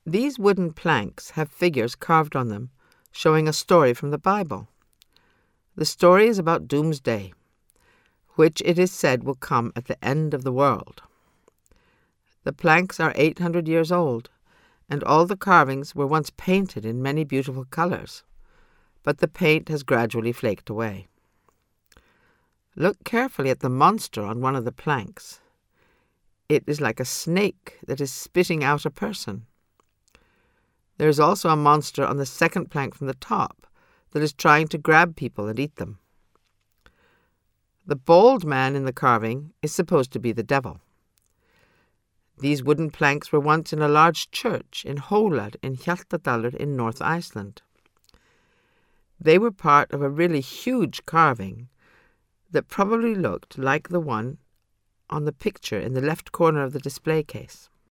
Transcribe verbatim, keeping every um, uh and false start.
These wooden planks have figures carved on them, showing a story from the Bible. The story is about doomsday, which it is said will come at the end of the world. The planks are eight hundred years old, and all the carvings were once painted in many beautiful colors, but the paint has gradually flaked away. Look carefully at the monster on one of the planks. It is like a snake that is spitting out a person. There is also a monster on the second plank from the top that is trying to grab people and eat them. The bald man in the carving is supposed to be the devil. These wooden planks were once in a large church in Hólar in Hjaltadalur in North Iceland. They were part of a really huge carving that probably looked like the one on the picture in the left corner of the display case.